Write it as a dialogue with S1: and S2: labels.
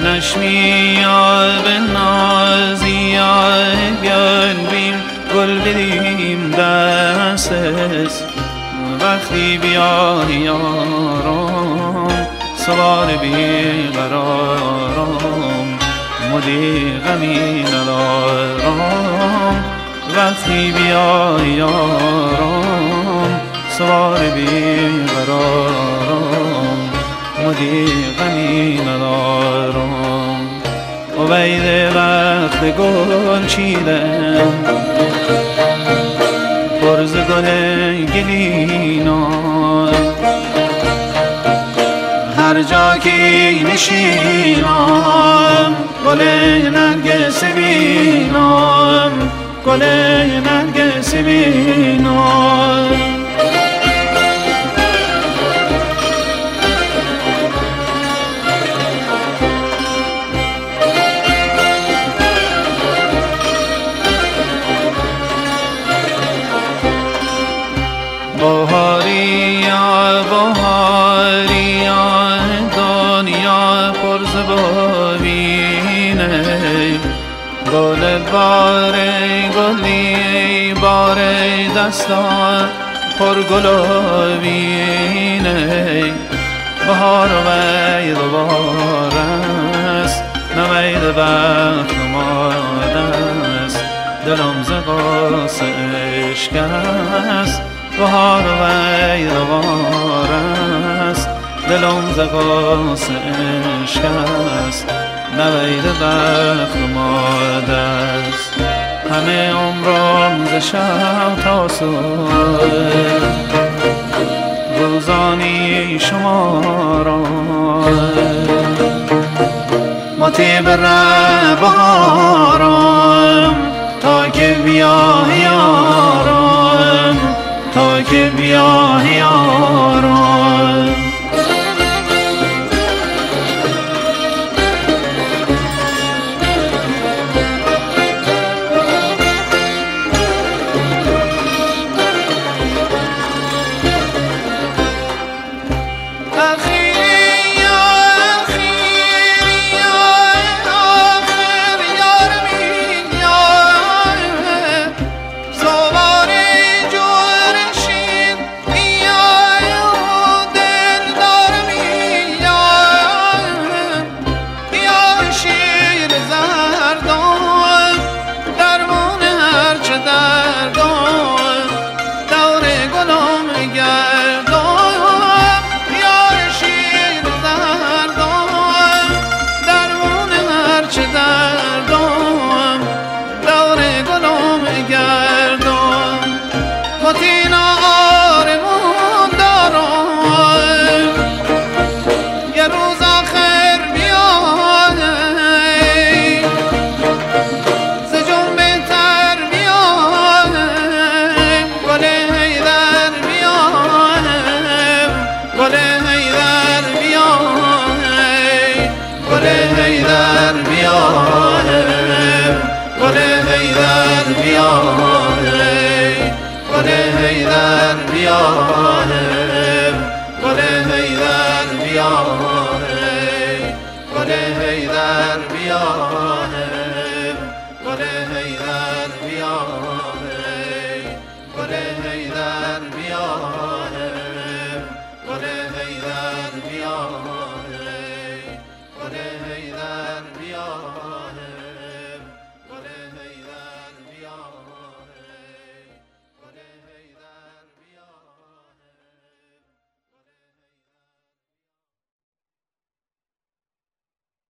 S1: نشمی به نازی بیان بیم گل بدیم دستس وقتی بیای یارم سوار بیقرارم مدی غمی ندارم وقتی بیای یارم سوار بیقرارم مدی غمی ندارم عبید وقت گل چیدم پرز گل گلینان هر جا که نشینم گل نرگس بینم گل نرگس بینم بهاریا بهاریا دنیا پرز ببینه گل باره گلی باره دستان پر گلابینه بهار وید بارست نوید بخت نماده است دلم ز قاس عشق است بهار وید بارست دلم ز قاس عشق است نوید بخت نماده است همه عمرم ز شب تا صبح روزانی شما را مطیب بهارم تا که بیای یارم تا که بیای یارم